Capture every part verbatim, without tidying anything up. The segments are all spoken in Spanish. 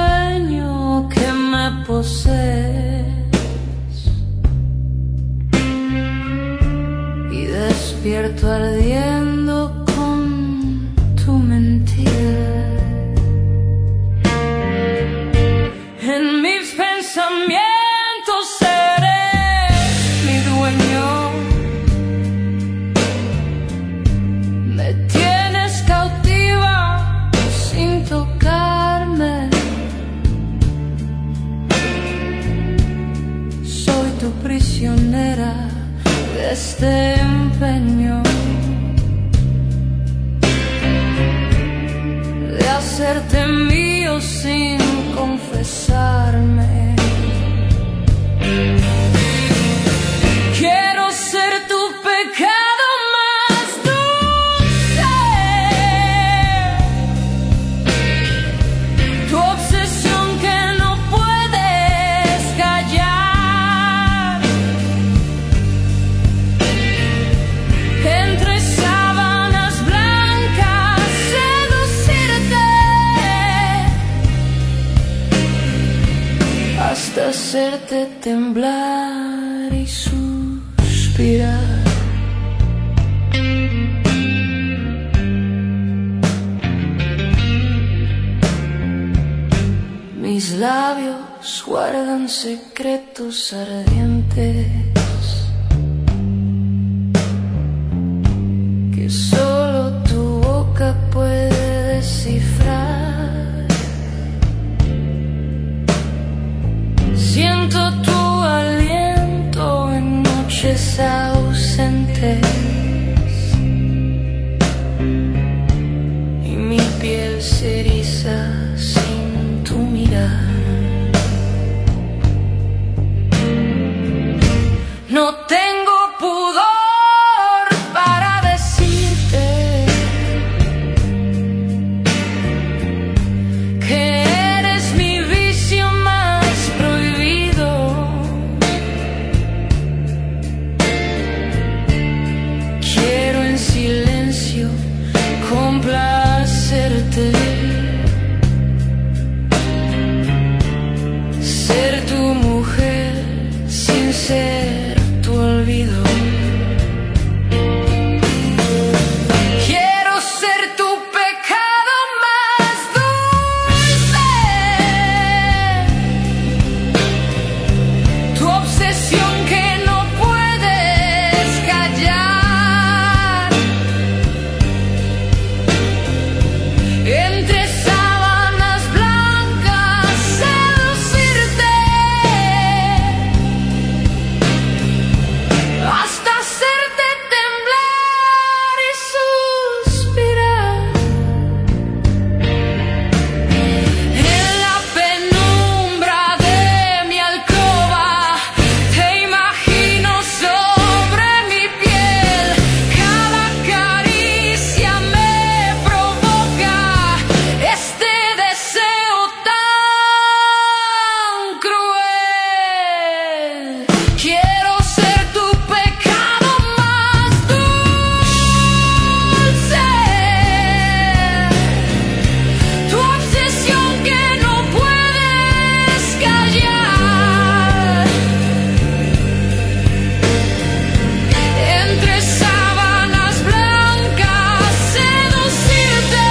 sueño que me posees y despierto ardiendo con tu mentira. En mis pensamientos eres mi dueño, me tienes cautiva sin tocarme. Soy tu prisionera de este empeño de hacerte mío sin confesarme. Quiero ser tu pecado más dulce, tu obsesión que no puedes callar. Entre sábanas blancas seducirte hasta hacerte temblar y suspirar. Mis labios guardan secretos ardientes que solo tu boca puede descifrar. Siento tu aliento en noches ausentes y mi piel se eriza sin tu mirar. No tengo pudor para decirte que eres mi vicio más prohibido. Quiero en silencio complacerte, ser tu mujer sin ser tu olvido. Quiero ser tu pecado más dulce, tu obsesión que no puedes callar. Entre sábanas blancas seducirte hasta hacerte temblar y suspirar. En la penumbra de mi alcoba te imagino sobre mi piel. Cada caricia me provoca este deseo tan cruel. Quiero ser tu pecado más dulce, tu obsesión que no puedes callar. Entre sábanas blancas seducirte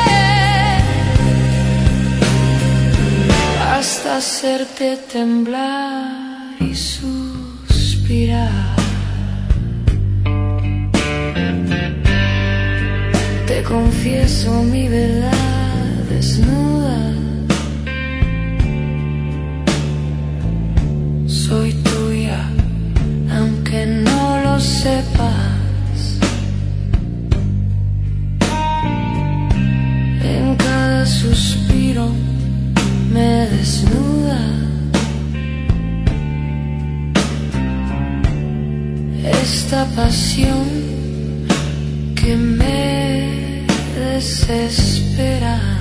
hasta hacerte temblar y suspirar. Te confieso mi verdad desnuda, soy tuya aunque no lo sepas. En cada suspiro me desnuda esta pasión que me desespera.